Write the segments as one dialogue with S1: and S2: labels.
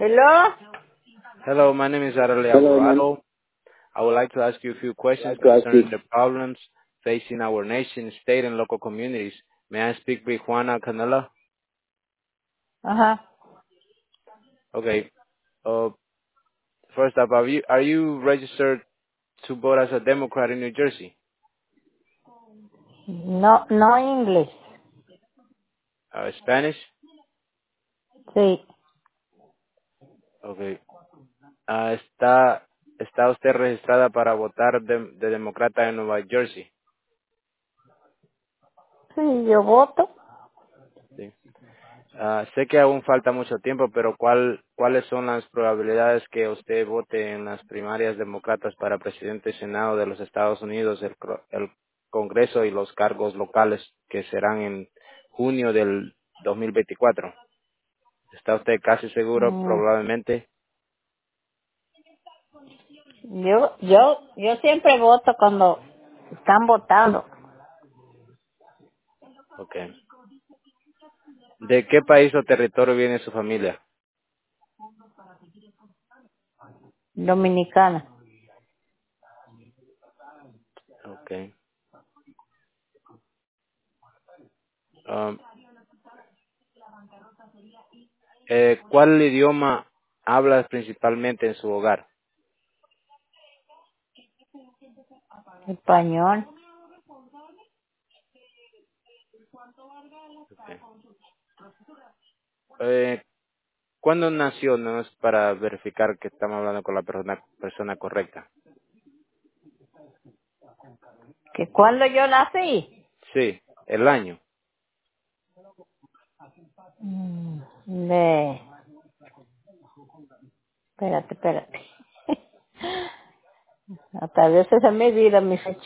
S1: Hello?
S2: Hello, my name is Arale
S1: Hello, man.
S2: Alvarado. I would like to ask you a few
S1: I'd
S2: questions
S1: like to ask you.
S2: concerning the problems facing our nation, state, and local communities. May I speak with Juana Canela?
S1: Ajá.
S2: Okay. Uh, First up, are you registered to vote as a Democrat in New Jersey?
S1: No, no inglés.
S2: Spanish?
S1: Sí.
S2: Okay. ¿Está usted registrada para votar de demócrata en Nueva Jersey?
S1: Sí, yo voto.
S2: Sí. Sé que aún falta mucho tiempo, pero ¿cuáles son las probabilidades que usted vote en las primarias demócratas para presidente y senado de los Estados Unidos, el Congreso y los cargos locales que serán en junio del 2024? ¿Está usted casi seguro,
S1: Mm,
S2: probablemente?
S1: yo siempre voto cuando están votando.
S2: Okay. ¿De qué país o territorio viene su familia?
S1: Dominicana.
S2: Okay. Um, ¿Cuál idioma hablas principalmente en su hogar?
S1: Español.
S2: Okay. Eh, ¿Cuándo nació? No es para verificar que estamos hablando con la persona correcta.
S1: Que cuando yo nací.
S2: Sí, el año.
S1: De... Espérate. Hasta a veces se me olvida mi fecha.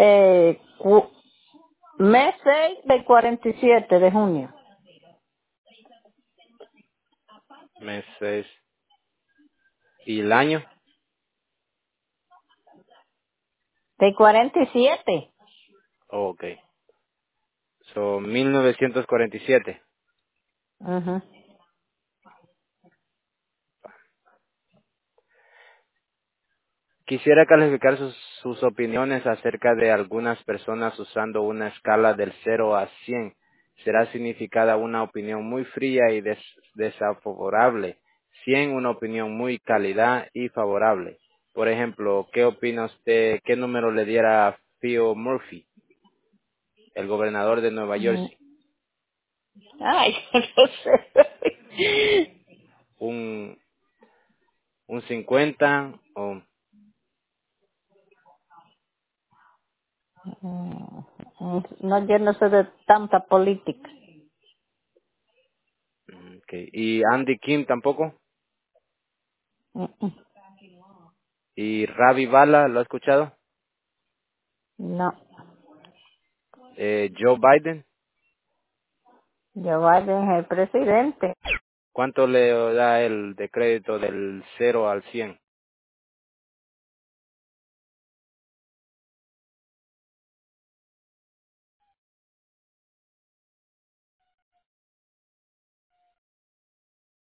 S1: Mes 6 del 47 de junio.
S2: Meses. ¿Y el año?
S1: Del 47.
S2: Oh, ok. So, 1947.
S1: Ajá.
S2: Quisiera calificar sus opiniones acerca de algunas personas usando una escala del 0 a 100. Será significada una opinión muy fría y desfavorable. 100 una opinión muy cálida y favorable. Por ejemplo, ¿qué opina usted? ¿Qué número le diera a Phil Murphy, el gobernador de Nueva Jersey?
S1: Ay, yo no sé.
S2: ¿Un, un 50 o
S1: No, yo no sé de tanta política.
S2: okay. ¿Y Andy Kim tampoco?
S1: Mm, mm.
S2: ¿Y Ravi Bala, lo ha escuchado?
S1: No,
S2: Joe Biden.
S1: Joe Biden es el presidente.
S2: ¿Cuánto le da el de crédito del 0 al 100?